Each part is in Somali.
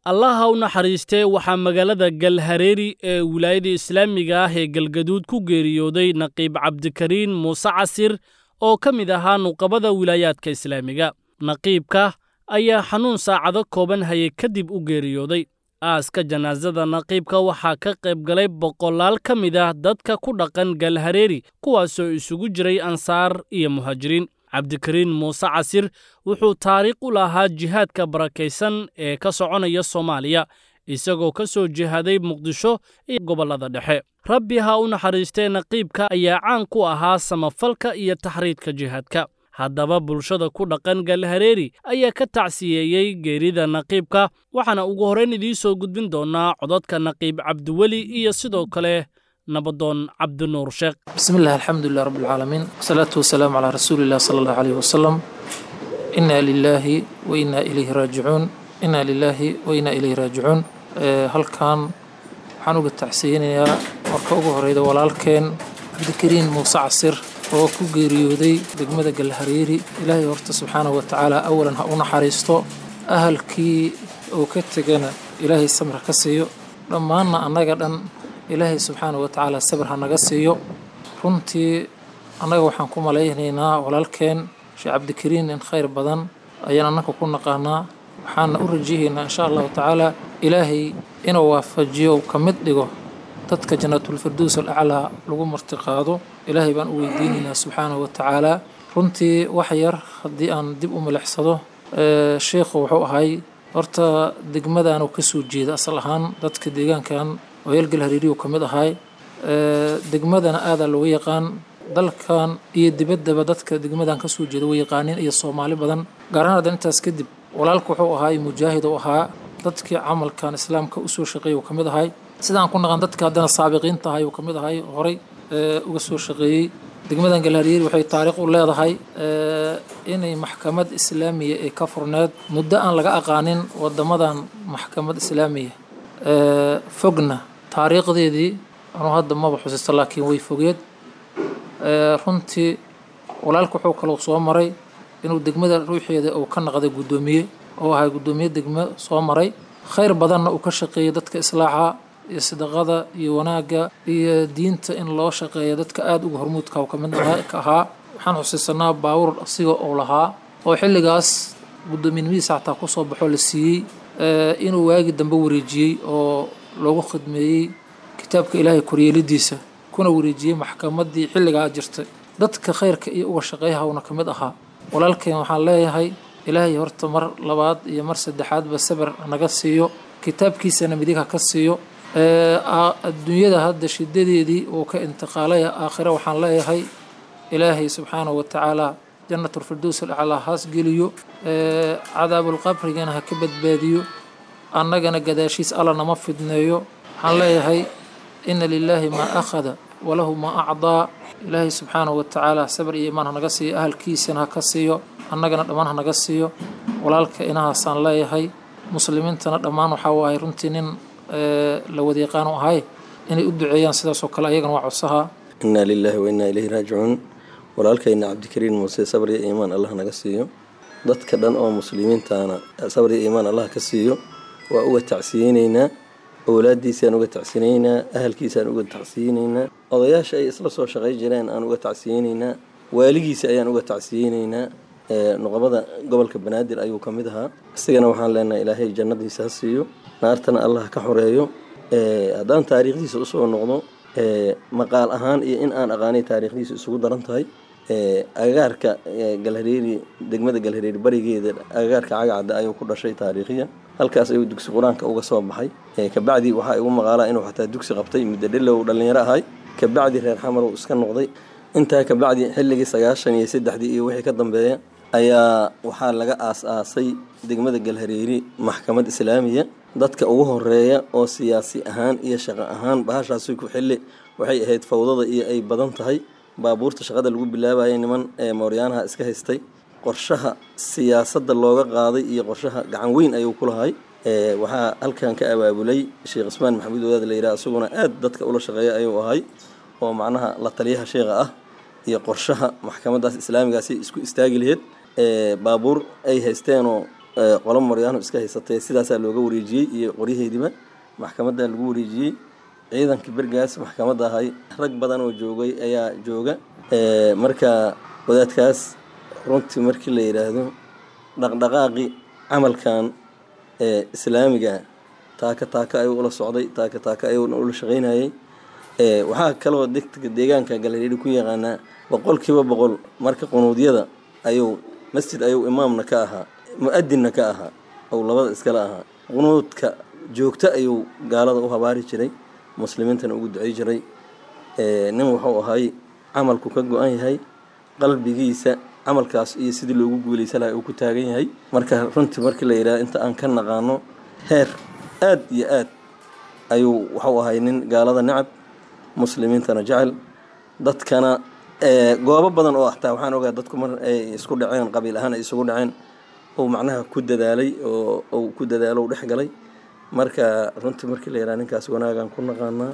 Allah ha u naxariistee waxaa magaalada Galhareeri ee wilaayada Islaamiga ah ee Galgaduud ku geeriyooday Naqiib Cabdikariin Muuse Casir oo ka mid ahaa nuqabada wilaayaadka Islaamiga. Naqiibka ayaa xanuun saacado kooban hayay kadib u geeriyooday. Aaska janaasada naqiibka waxaa ka qayb galay boqolaal ka mid ah dadka ku dhaqan Galhareeri kuwaasoo isugu jiray ansaar iyo muhaajiriin. Cabdikariin Muuse Casir wuxuu taariikh u lahaa jihaadka barakaysan ee ka soconaya Soomaaliya isagoo ka soo jihaaday Muqdisho iyo gobollada dhexe. Rabbi ha u naxariistee naqiibka ayaa caan ku ahaa samafalka iyo taxriidka jihaadka. Haddaba bulshada ku dhaqan Galhareeri ayaa ka tacsiyeeyay geerida naqiibka waxaana ugu horreyn idiin soo gudbin doonaa codadka Naqiib Cabdiweli iyo sidoo kale نبضون عبد النور شيخ. بسم الله الحمد لله رب العالمين والصلاة والسلام على رسول الله صلى الله عليه وسلم. إنا لله وإنا إليه راجعون. إنا لله وإنا إليه راجعون. هل كان حنوب التحسين يا مركوب هريدا ولالكين عبدكرين موسى عصير وكو جريودي دقمة الحريري إلهي ورت سبحانه وتعالى أولا هؤنا حريستو أهل كي وكتجنا إلهي السمر كسيو لما أنا قدن ilaahay subxaanahu wa tacaala sabir ha naga siiyo runtii annaga waxaan ku malaynaynaa walaalkeen sheekh cabdikariin in khayr badan ayaan annaka ku naqaanaa waxaana u rajahaynaa insha allahu tacaala ilaahay inuu waafajiyo ka mid dhigo dadka jannaatulfirdows alaclaa lagu martiqaado ilaahay baan u weydiinaynaa subxaanahu wa tacaala runtii wax yar haddii aan dib u milixsado sheekhu wuxuu ahay horta degmadaanu ka soo jeeda asal ahaan dadka deegaankan ويل Galhareeri ka mid ahay degmadana aad loo yaqaan dalkan iyo dibadaba dadka degmadan ka soo jeeda way yaqaaneen iyo Soomaali badan gaar ahaan intaas kadib walaalku wuxuu ahay mujaahid oo ahaa dadkii amalkan islaamka u soo shaqeeyay ka mid ahay sidaan ku naqan dadka hadana saabiqiin tahay oo ka mid ahay horay uga soo shaqeeyay degmadan Galhareeri waxay taariikh u leedahay inay maxkamad islaamiga ee ka furneed muddo aan laga aqaanin wadamadan maxkamad islaamiga fogna taariikhdeedii anu hadda ma xusuusto laakiin way fogeed runtii walaalku wuxuu kala soo maray inuu degmada ruuxeeda uu ka naqday gudoomiye oo ahay gudoomiye degmo soo maray khayr badanna uu ka shaqeeyay dadka islaaxa iyo sadaqada iyo wanaaga iyo diinta in loo shaqeeyo dadka aad ugu hormuudka ka mid ahaa waxaan xusuusanaa baawur asiga oo lahaa oo xilligaas gudoominimadiisa xataa ku soo baxo la siiyay inuu waagi dambe wareejiyay oo loogu khidmeeyay kitaabka Ilaahay koryeelidiisa kuna wareejiyay maxkamadii xilliga jirtay dadka khayrka iyo uga shaqeeyaha kamid ahaa walaalkeen waxaan leeyahay Ilaahay horta mar labaad iyo mar saddexaad ba sabir naga siiyo kitaabkiisana midiga ka siiyo adduunyada hadda shidadeedii oo ka intiqaalay aakhira waxaan leeyahay Ilaahay subxaanahu wa tacaala جنة الفردوس الأعلى هاس جليو عذاب القبر جنها كبد باديو أنا جنا قداشيس الله نمفد نيو حلا هي إن لله ما أخذ وله ما أعطى إلهي سبحانه وتعالى سبر إيمان هنقصي أهل كيس هنقصيو أنا جنا دمان هنقصيو ولالك إنها صان لا هي مسلمين تنا دمان وحواي رنتين لو ذيقانوا هاي إن يدعيان سدا سوكلا يجن وعصها إنا لله وإنا إليه راجعون walaalkayna Cabdikariin Muuse sabr iyo iimaan Allah naga siiyo dadka dhan oo muslimiintaana sabr iyo iimaan Allah ka siiyo waa uga tacsiyeynaa awlaadiisana uga tacsiyeynaa ahalkiisana uga tacsiyeynaa odayaasha ay isla soo shaqay jireen aan uga tacsiyeynaa waaligiisa ayaan uga tacsiyeynaa nuqabada gobolka Banaadir ayuu ka mid ahaa isagana waxaan leenahay Ilaahay jannadiisa siiyo naartana Allah ka xoreeyo hadaan taariikhdiisa u soo noqdo maqaal ahaan iyo in aan aqaanay taariikhdiisa isugu daran tahay agagaarka Galhareeri degmada Galhareeri barigeeda agagaarka cagacada ayuu ku dhashay taariikhiya halkaas ayuu dugsi quraanka uga soo baxay ka bacdi waxa uu maqaalaa inuu xataa dugsi qabtay muddo dheer dhalinyaro ahay ka bacdi reer xamar uu iska noqday inta ka bacdi xilligii 93 iyo wixii ka dambeeyay ayaa waxa laga aasaasay degmada Galhareeri maxkamad islaamiga dadka ugu horeeya oo siyaasi ahaan iyo shaqo ahaan bahashaas ku xilli waxay ahayd fawdada iyo ay badan tahay baabuurta shaqada lagu bilaabayay niman Mooryaanaha iska haystay qorshaha siyaasadda looga qaaday iyo qorshaha gacan weyn ayuu ku lahay waxa halkan ka abaabulay Sheekh Usmaan Maxamuud Wadaad la yiraahdo asaguna aad dadka ula shaqeeyay ayuu ahay oo macnaha la taliyaha sheekha ah iyo qorshaha maxkamadaas islaamiga si isku istaagi lahayd baabuur ay haysteen oo qolo Maryaano iska haysatay sidaasaa looga wareejiyey iyo qoryaheediba maxkamadda lagu wareejiyey ciidanka bergaas maxkamadda ahay rag badan oo joogay ayaa jooga marka wadaadkaas runtii markii la yiraahdo dhaqdhaqaaqi camalkan islaamiga taaka ayuu ula socday taaka ayuu ula shaqeynayay waxaa kaloo deegaanka Galhareeri ku yaqaanaa 100% marka qunuudyada ayuu masjid ayuu imaamna ka ahaa muadinna ka ahaa oo labada iskala ahaa qunuudka joogta ayuu gaalada u habaari jiray muslimiintana ugu ducay jiray nin wuxuu ahay camalku ka go'an yahay qalbigiisa camalkaas iyo sidii loogu guuleysan lahaa uu ku taagan yahay marka runtii markii la yiraahdo inta aan ka naqaano heer aad iyo aad ayuu wuxuu ahay nin gaalada nacab muslimiintana jecel dadkana goobo badan oo ahtaa waxaan ogaa dadku mar ay isku dhaceen qabiil ahaan ay isugu dhaceen oo macnaha ku dadaalay oo ku dadaalo dhex galay marka runtii markii la yiraahdo ninkaas wanaagan ku naqaanaa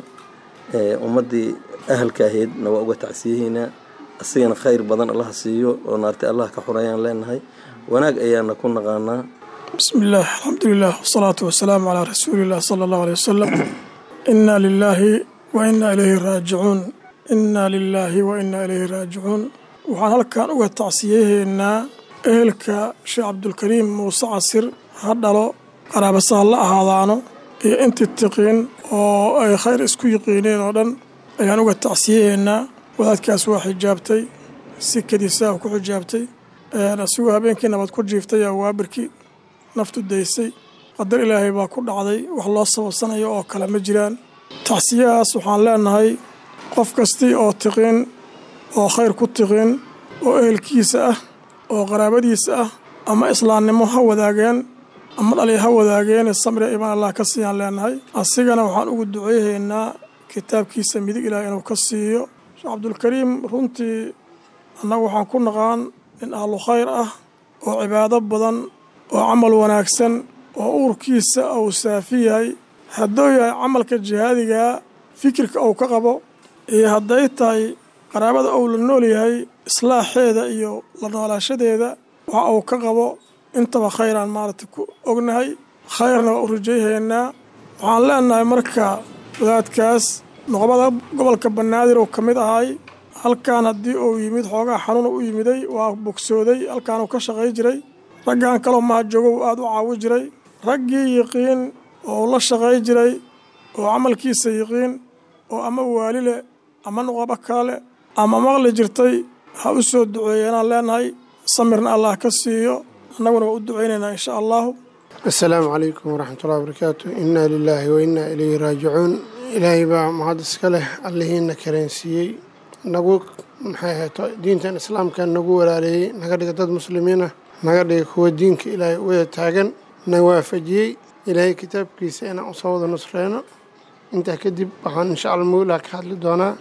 ummadii ahalka ahaydna waa uga tacsiyeynaa asigana khayr badan Allah siiyo oo naarta Allah ka xurayaan leenahay wanaag ayaana ku naqaanaa bismillaah alxamdulillaah wasalaatu wasalaamu calaa rasuulillaah sallallahu alayhi wasallam inna lillahi wa inna ilayhi raajicuun inna lillahi wa inna ilayhi raajicuun waxaan halkan uga tacsiyeynaa ehelka Sheekh Cabdulkariim Muuse Casir ha dhalo qaraabasaha la ahaadaano iyo intii tiqiin oo ay khayr isku yiqiineen oo dhan ayaan uga tacsiyeynaa wadaadkaas waa xijaabtay si kadiisa ku xijaabtay asigoo habeenkii nabad ku jiiftay waa barkii naftu daysay qadar ilaahay baa ku dhacday wax loo sababsanayo oo kale ma jiraan tacsiyaas waxaan leenahay qof kastii oo tiqiin oo khayr ku tiqiin oo ehelkiisa ah oo qaraabadiisa ah ama islaamnimo ha wadaageen ama dhali ha wadaageen samri iman Allah ka siiyaan leenahay asigana waxaan ugu duceeynaa kitaabkiisa midig ilaahay inuu ka siiyo Sheekh Cabdulkariim runtii annagu waxaan ku naqaan in ahlu khayr ah oo cibaado badan oo camal wanaagsan oo uurkiisa uu saafi yahay hadduu yahay camalka jihaadiga fikirka uu ka qabo iyo hadday tahay qaraabada uu la nool yahay islaaxeeda iyo la noolaashadeeda waxa uu ka qabo intaba khayraan maaragtay ku ognahay khayrna waa u rajaynaynaa waxaan leenahay marka wadaadkaas noqobada gobolka Banaadir oo kamid ahay halkaan haddii uu yimid xoogaa xanuun u yimiday waa bogsooday halkaan uu ka shaqay jiray raggan kaloo ma joogo aad u caawi jiray raggii yaqiin oo la shaqay jiray oo camalkiisa yaqiin oo ama waalile ama noqoba kale ama maqli jirtay ha u soo duceeyaan leenahay samirna Allah ka siiyo annaguna u duceynaynaa insha Allah السلام عليكم ورحمة الله وبركاته إنا لله وإنا إليه راجعون إلهي با محمد اسكاله اللهين كرنسيي نقول محيط دين الإسلام كان نقول عليه نقدر قدد مسلمين نقدر هو دينك إلهي ويتاجن نوافجي إلهي كتاب كيسينا وصوت نصرنا أنت كدب عن إن شاء الله مولى كحل دونا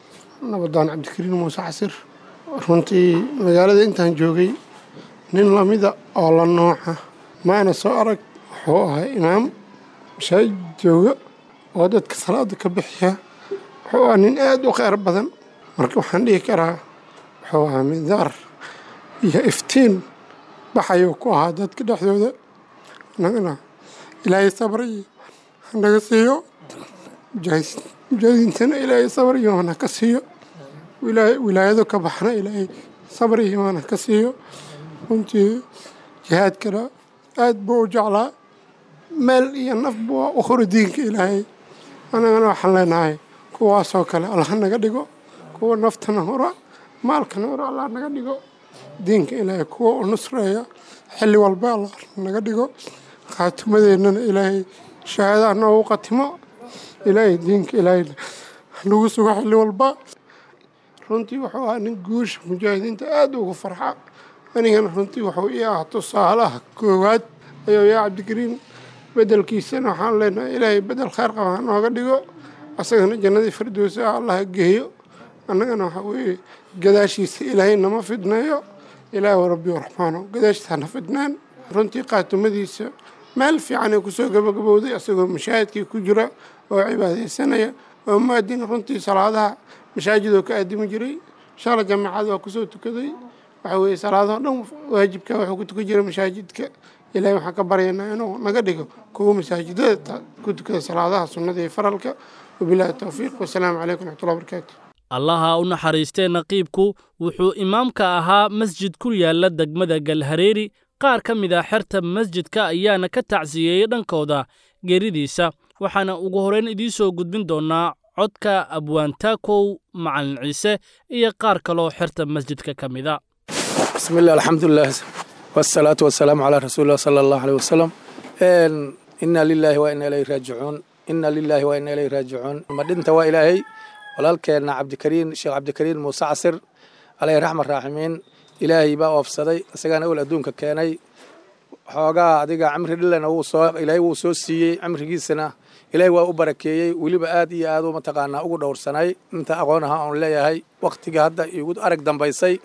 نبضان عبد الكريم موسى عسر رنتي مقالة أنت هنجوجي نين لميدا الله نوحه ما أنا صارك هو إمام شيء جوجا ودت كسرات كبحية هو نين أدو خير بدن مركب حندي كرا هو من ذار يفتين بحيوكو هذا كده حدود نقنا إلهي صبري نقصيه جاهز سنة إلهي صبري وانا كسيه ولايته كبحنا إلهي صبري وانا كسيه وانت جهاد كرا aad buu u jeclaa meel iyo naf buu u khori diinka ilaahay anagana waxaan leenahay kuwaasoo kale Allah naga dhigo kuwa naftana hora maalkana hora Allah naga dhigo diinka ilaahay kuwa u nusreeya xilli walba Allah naga dhigo khaatimadeennana ilaahay shahaada noogu qatimo ilaahay diinka ilaahay nagu sugo xilli walba runtii wuxuu ahaa nin guusha mujaahidiinta aad ugu farxa anigana runtii wuxuu ii ahaa tusaalaha koowaad ayuu yaa Cabdikariim bedelkiisana waxaan leenahay ilaahay bedel khayr qaba nooga dhigo asagana jannadii firdawsi Allah geeyo annagana waxa weeye gadaashiisa ilaahay nama fidnayo ilaahay rabbi raxmaano gadaashiisa na fidnaan runtii qaatumadiisa meel fiican ay ku soo gabagabowday asagoo mashaahidkii ku jira oo cibaadeysanaya oo maadin runtii salaadaha mashaajidoo ka aadimi jiray shala jamaacada waa ku soo tukaday waxa weeye salaadaha dhan waajibka wuxuu ku tukan jiray mashaajidka ilaahay waxaan ka baryaynaa inuu naga dhigo kuwa masaajidada ku tukada salaadaha sunnada iyo faralka wabilaahi tawfiiq wasalaamu calaykum waraxmatullahi wabarakaatu allaha u naxariistee naqiibku wuxuu imaamka ahaa masjid ku yaalla degmada galhareeri qaar ka mid ah xerta masjidka ayaana ka tacsiyeeyey dhankooda geeridiisa waxaana ugu horrayn idiin soo gudbin doonnaa codka abwaantaakow macalin ciise iyo qaar kaloo xerta masjidka ka mida bismillaah alxamdulilah wasalaatu wasalaamu calaa rasuulilah sala allahu aleyh wasalam inna lilaahi wa inna ilayhi raajicuun inna lilaahi wa inna ilayhi raajicuun madhinta waa ilaahay walaalkeenna cabdikariin sheekh cabdikariin muuse casir calayhi raxmat raaximiin ilaahay baa oofsaday isagaana ol adduunka keenay xoogaa adiga camri dhilana ilaahay wuu soo siiyey camrigiisana ilaahay waa u barakeeyey weliba aad iyo aad u mataqaanaa ugu dhowrsanay inta aqoon ahaa oon leeyahay wakhtiga hadda igu arag dambaysay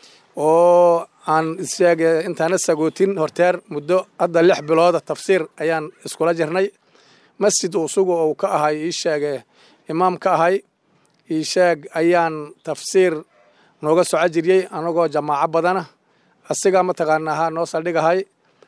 oo aan isheege intaana sagootin horteer muddo hadda 6 bilooda tafsiir ayaan iskula jirnay masjid usugu uu ka ahay ii sheege imaam ka ahay ii sheeg ayaan tafsiir nooga soco jiriyey anagoo jamaaco badana asigaa mataqaanaa noo saldhigahay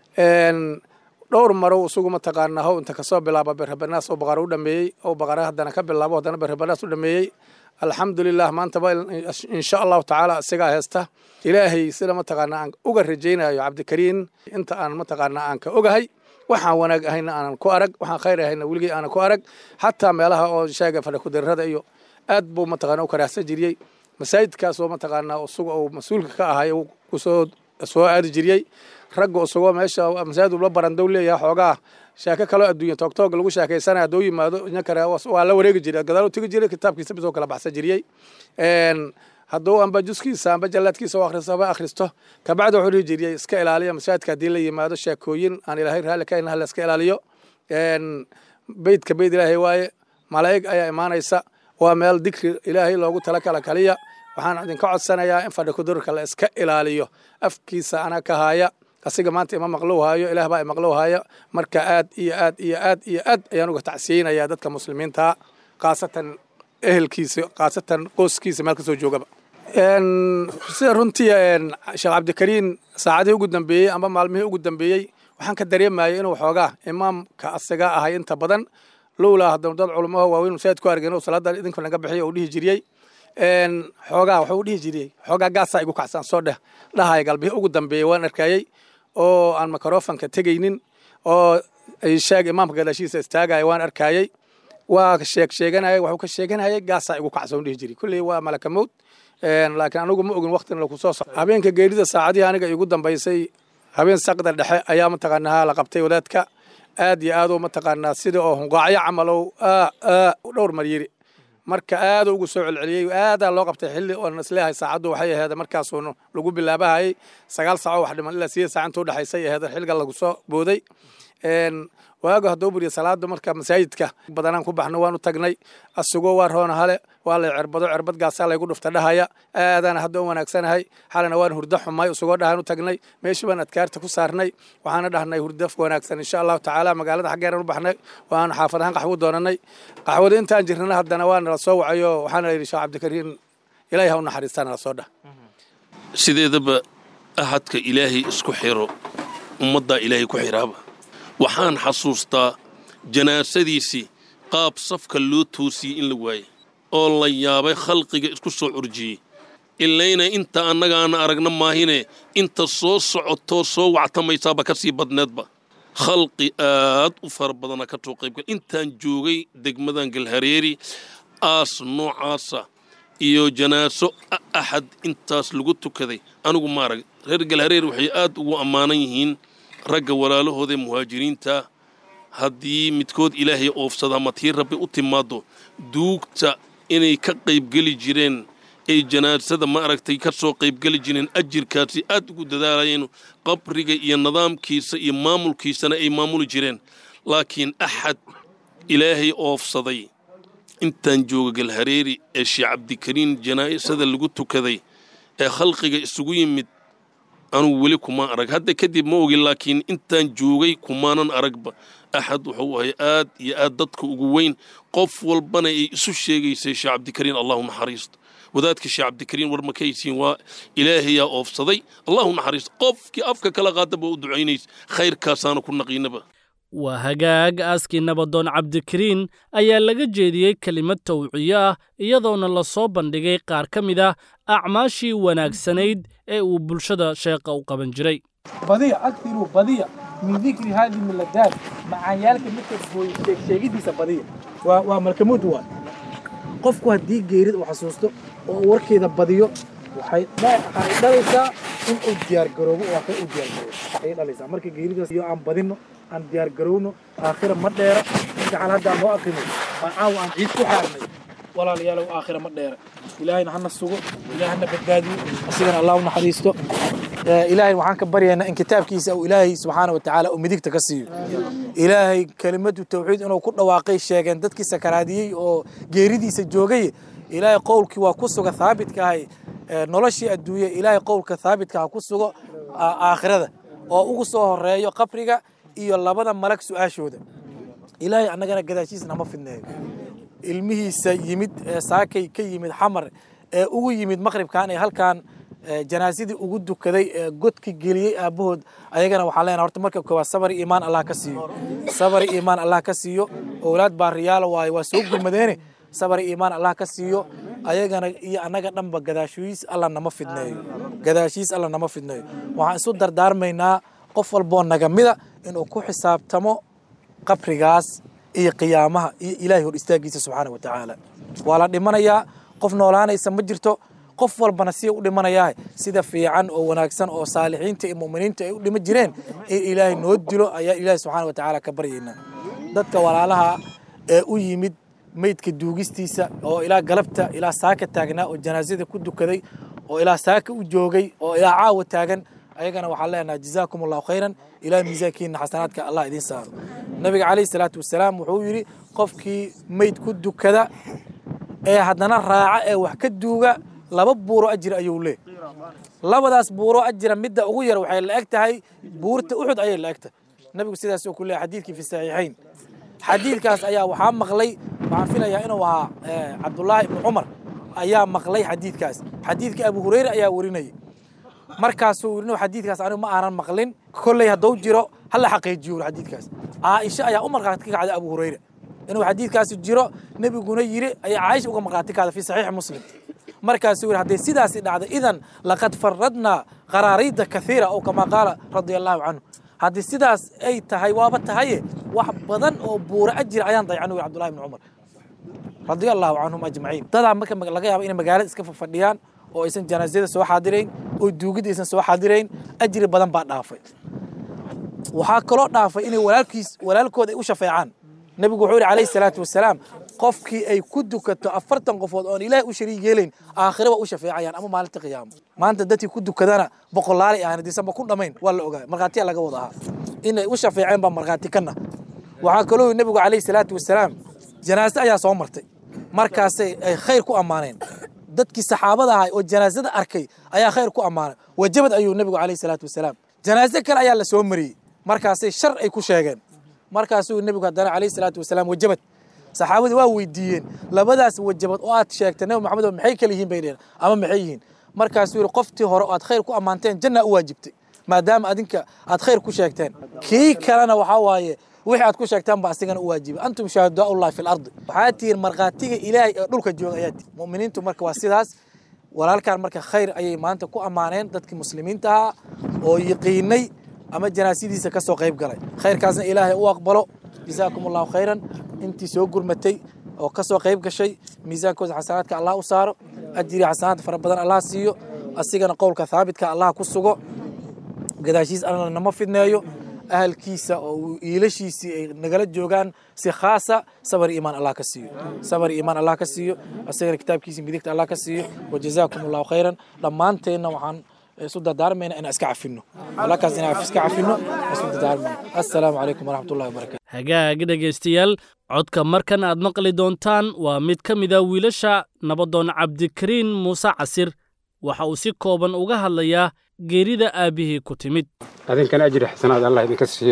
dhowr maro usugu mataqaanaa inta kasoo bilaaba berhabanaas oo baqara u dhameeyey oo baqara haddana ka bilaabo haddana berhabanaas u dhameeyey alxamdulilah maantaba insha allahu tacaala isagaa heesta ilaahay sida mataqaanaa aan uga rajaynayo cabdikariin inta aan mataqaanaa aan ka ogahay waxaan wanaag ahayna aanan ku arag waxaan khayr ahayna weligii aanan ku arag xataa meelaha oo sheega fadhakudirrada iyo aad buu mataqaanaa u karaahsan jiriyey masaajidkaas oo mataqaanaa usuga uu mas-uulka ka ahay soo aadi jiriyey ragga usugoo meesha masaajid ula barandow leeyahay xoogaa sheeko kaloo adduunya toogtoog lagu sheekaysanaya hadduu yimaado inkare waa la wareegi jiray gadaal u tegi jiray kitaabkiisa bisoo kala baxsan jiriyey hadduu amba juskiisa amba jallaadkiisa u akhristo kabacdi wuxuu dhihi jiriyey iska ilaaliya masaajidka haddii la yimaado sheekooyin aan ilaahay raalli ka inaha la iska ilaaliyo beydka beyd ilaahay waaye malaa'ig ayaa imaanaysa waa meel dikri ilaahay loogu tala kala kaliya waxaan idinka codsanayaa in fadhi kudurka la iska ilaaliyo afkiisa ana ka haaya asiga maanta ima maqlow haayo ilaah baa maqlow haaya marka aad iyo aad iyo aad iyo aad ayaan uga tacsiyeynayaa dadka muslimiinta qaasatan ehelkiisa qaasatan qoyskiisa meel kasoo joogaba sida runtii sheekh cabdikariin saacadihii ugu dambeeyey amba maalmihii ugu dambeeyey waxaan ka dareemayay inuu xoogaa imaamka asaga ahay inta badan lowlaa haddana dad culamaho waaweyn masaajid ku argeen oo salaada idinka naga bixiyo uu dhihi jiriyey xoogaa wuxuu dhihi jiriyey xoogaa gaasaa igu kacsan soo dhahaya galbihii ugu dambeeyey waan arkayey oo aan microfonka tegaynin oo sheeg imaamka gadaashiisa istaagaya waan arkayey waa sheeganayay wuxuu ka sheeganayay gaasaa igu kacsan dhihi jiray kulley waa malaka mowd laakiin anigu ma ogin waqtina lagu soo soco habeenka geerida saacadihii aniga igu dambaysay habeen saqda dhexe ayaa mataqaanaa la qabtay wadaadka aad iyo aad oo mataqaanaa sida oo hunqaacyo camalow dhowr mar yiri marka aad ugu soo celceliyey aadaa loo qabtay xilli oo isleeyahay saacaddu waxay ahayd markaasuu lagu bilaabahayay 9 saaco wax dhiman ilaa 8 saac intuu dhaxaysay ahayd xilliga lagu soo booday waago hadduu buriyo salaada marka masaajidka badanaan ku baxno waan u tagnay asugoo waa roona hale waa la cirbad gaasaa laygu dhufta dhahaya aadaana hadda u wanaagsanahay xalana waan hurdo xumay usugoo dhahaan u tagnay meeshii baan adkaarta ku saarnay waxaana dhahnay hurdo wanaagsan insha allahu tacaala magaalada xaggeeran u baxnay waan xaafad ahaan qaxwo doonanay qaxwada intaan jirnana haddana waana la soo wacayo waxaana la yidhi sheekh cabdikariin ilaahay ha u naxariistaana la soo dhah sideedaba ahadka ilaahay isku xiro ummaddaa ilaahay ku xiraaba waxaan xasuustaa janaasadiisii qaab safka loo toosiyey in la waayey oo la yaabay khalqiga isku soo curjiyey ilayna inta annagaana aragna maahine inta soo socotoo soo wactamaysaaba ka sii badneedba khalqi aad u fara badana ka soo qaybgal intaan joogay degmadan galhareeri aas noocaasa iyo janaaso axad intaas lagu tukaday anigu maarag reer galhareeri waxay aad ugu ammaanan yihiin ragga walaalahooda muhaajiriinta haddii midkood ilaahay oofsada ama tii rabbi u timaado duugta inay ka qaybgeli jireen ay janaasada ma aragtay ka soo qaybgeli jireen ajirkaasi aad ugu dadaalayeen qabriga iyo nidaamkiisa iyo maamulkiisana ay maamuli jireen laakiin axad ilaahay oofsaday intaan jooga galhareeri ee sheekh cabdikariin janaasada lagu tukaday ee khalqiga isugu yimid anuu weli kuma arag hadda kadib ma ogin laakiin intaan joogay kumaanan aragba axad wuxuu ahay aad iyo aad dadka ugu weyn qof walbana ay isu sheegaysay sheekh cabdikariin allahu naxariisto wadaadka sheekh cabdikariin war ma kaysiin waa ilaahayaa oofsaday allahu naxariisto qofkii afka kala qaadaba u ducaynays khayrkaasaana ku naqiinaba waa hagaag aaskii nabadoon cabdikariin ayaa laga jeediyey kelimad tawciyo ah iyadoona la soo bandhigay qaar ka mid ah acmaashii wanaagsanayd ee uu bulshada sheekha u qaban jiray badiya agtiru badiya min dikri haadi miladaad macaanyaalka midka sheegidiisa badiya waa malkamuud waa qofku haddii geerid uu xasuusto oo warkeeda badiyo waxay dhalaysaa in uu diyaargaroobo oo aakhira u diyaargaroobo waxay dhalaysaa marka geeridaas iyo aan badino aan diyaargarowno aakhira ma dheera gacal hadda aan noo aqrino aan caawa aan ciid ku xaarnay walaalayaalow aakhira ma dheera ilaahayna hana sugo ilaahayna badbaadiyo asigana allah u naxariisto ilaahay waxaan ka baryaynaa in kitaabkiisa uu ilaahay subxaana wa tacaala uu midigta ka siiyo ilaahay kelimadu tawxiid inuu ku dhawaaqay sheegeen dadkii sakaraadiyey oo geeridiisa joogay ilaahay qowlkii waa ku suga thaabitka ahay noloshii adduunye ilaahay qowlka thaabitka ha ku sugo aakhirada oo ugu soo horeeyo qabriga iyo labada malag su'aashooda ilaahay annagana gadaashiisa nama fidneeyo ilmihiisa yimid saakay ka yimid xamar ee ugu yimid maqribkan ee halkan janaasadii ugu dukaday ee godki geliyey aabahood ayagana waxaan leenahay horta marka koowaad sabar iyo iimaan allah ka siiyo sabar iyo iimaan allah ka siiyo awlaad baa riyaalo waaye waa soo gurmadeene sabar iyo iimaan allah ka siiyo ayagana iyo annaga dhanba gadaashiis allah nama fidneeyo gadaashiis allah nama fidneeyo waxaan isu dardaarmaynaa qof walboo naga mida inuu ku xisaabtamo qabrigaas iyo qiyaamaha iyo ilaahay hor istaagiisa subxaana wa tacaala waa la dhimanayaa qof noolaanaysa ma jirto qof walbana si u dhimanayaa sida fiican oo wanaagsan oo saalixiinta iyo muuminiinta ay u dhima jireen ee ilaahay noo dilo ayaa ilaahay subxaana wa tacaala ka baryaynaa dadka walaalaha ee u yimid meydka duugistiisa oo ilaa galabta ilaa saaka taagnaa oo janaasada ku dukaday oo ilaa saaka u joogay oo ilaa caawa taagan ayagana waxaan leenahay jazaakum allahu khayran ilaa miisaankiina xasanaadka allah idiin saaro nabiga calayhi salaatu wasalaam wuxuu yidhi qofkii meyd ku dukada ee haddana raaca ee wax ka duuga laba buuro ajir ayuu leey labadaas buuro ajira midda ugu yar waxay la eg tahay buurta uxud ayay la eg tahay nabigu sidaas uu ku leeyahay xadiidkii fi saxiixayn xadiidkaas ayaa waxaa maqlay waxaan filayaa inuu ahaa cabdullaahi ibnu cumar ayaa maqlay xadiidkaas xadiidka abu hurayra ayaa warinayay markaasuu inuu xadiidkaas anigu ma aanan maqlin kolley hadduu jiro hala xaqiijiyo xadiidkaas caaisha ayaa u markhaati ka kacday abu hurayra inuu xadiidkaasi jiro nebiguna yiri ayaa caaisha uga markhaati kacday fi saxiix muslim markaasuu yiri hadday sidaasi dhacday idan laqad faradnaa qaraariida kathiira oo kama qaala radia allahu canhu haddii sidaas ay tahay waaba tahaye wax badan oo buura ajir ayaan dayacnay wi cabdullahi ibnu cumar radia allahu canhum ajmaciin dadaa marka laga yaabo inay magaalada iska fadhiyaan oo aysan janaasada soo xaadirayn oo duugid aysan soo xaadirayn ajri badan baa dhaafay waxaa kaloo dhaafay inay walaalkooda ay u shafeecaan nabigu wuxuu yidhi calayhi salaatu wasalaam qofkii ay ku dukato 40 qofood oon ilaahay u shariig yeelayn aakhiraba u shafeecayaan ama maalinta qiyaamo maanta dadkii ku dukadana boqolaal aan disanba ku dhamayn waa la ogaa markhaatiya laga wada ahaa inay u shafeeceen baa markhaati kana waxaa kaloo nabigu calayhi salaatu wasalaam janaasa ayaa soo martay markaasay ay khayr ku ammaaneen dadkii saxaabada ahaa oo janaasada arkay ayaa khayr ku ammaanay wajabad ayuu nabigu calayhi salaatu wasalaam janaasa kale ayaa la soo mariyey markaasay shar ay ku sheegeen markaasuu nabigu haddana calayhi salaatu wasalaam wajabad saxaabadii waa weydiiyeen labadaas wajabad oo aad sheegtay nabi maxamed oo maxay kala yihiin bay dhaheen ama maxay yihiin markaasuu yidhi qoftii hore oo aad khayr ku ammaanteen janna u waajibtay maadaama adinka aad khayr ku sheegteen kii kalena waxaa waaye wixii aad ku sheegtaan baa asigana u waajibay antum shuhadaa'u llahi fi lardi waxaa tihiin markhaatiga ilaahay ee dhulka jooga ayaa tihiin mu'miniintu marka waa sidaas walaalkaan marka khayr ayay maanta ku ammaaneen dadkii muslimiinta ahaa oo yaqiinay ama janaasadiisa ka soo qayb galay khayrkaasna ilaahay u aqbalo jazaakum allahu khayran intii soo gurmatay oo ka soo qayb gashay miisaankooda xasanaadka allah u saaro ajri xasanaad fara badan allah siiyo asigana qowlka thaabitka allah ku sugo gadaashiis alla nama fidneeyo ahalkiisa oo iilashiisii ay nagala joogaan si khaasa sabar iimaan allah ka siiyo sabar iimaan allah ka siiyo asigana kitaabkiisa midigta allah ka siiyo wajazaakum allahu khayran dhammaanteenna waxaan isu dardaarmayna inaan iska cafino walaalkaas inaan iska cafino isu dardaarmayna assalaamu calaykum waraxmatullahi wabarakaatu hagaag dhegaystayaal codka markan aad maqli doontaan waa mid ka mid a wiilasha nabadoon cabdikariin muuse casir waxa uu si kooban uga hadlayaa geerida aabihii ku timid adinkana ajri xasanaad allah idinka siiyo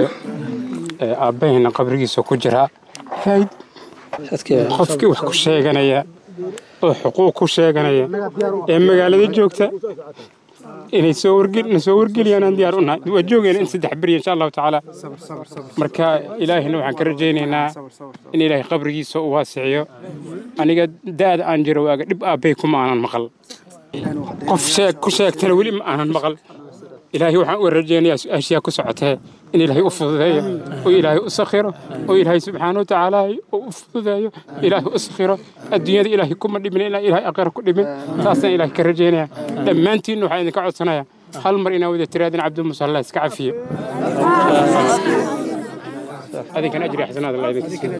aabbaheena qabrigiisa ku jira fayd qofkii wax ku sheeganaya oo xuquuq ku sheeganaya ee magaalada joogta inay soo wargeliyaan aan diyaar u nahay waa joogayna in 3 bari insha Allah taala marka ilaahina waxaan ka rajaynaynaa in ilaahay qabrigiisa uu waasixiyo aniga daad aan jiro waaga dib aabay kuma aanan maqal qof ku sheegtana weli ma aanan maqal ilaahay waxaan u rajaynayaa ashyaa ku socotay in ilaahay u fududeeyo oo ilaahay u sakhiro oo ilaahay subxaanahu wa ta'aala u fududeeyo ilaahay u sakhiro adduunyada ilaahay kuma dhimin ilaahay aqar ku dhimin taasna ilaahay ka rajaynayaa dhammaantiin waxaan idinka codsanayaa hal mar inaa wada tiraadin cabdu musalla iska cafiyo adinkan ajri xasanaad Allah idinka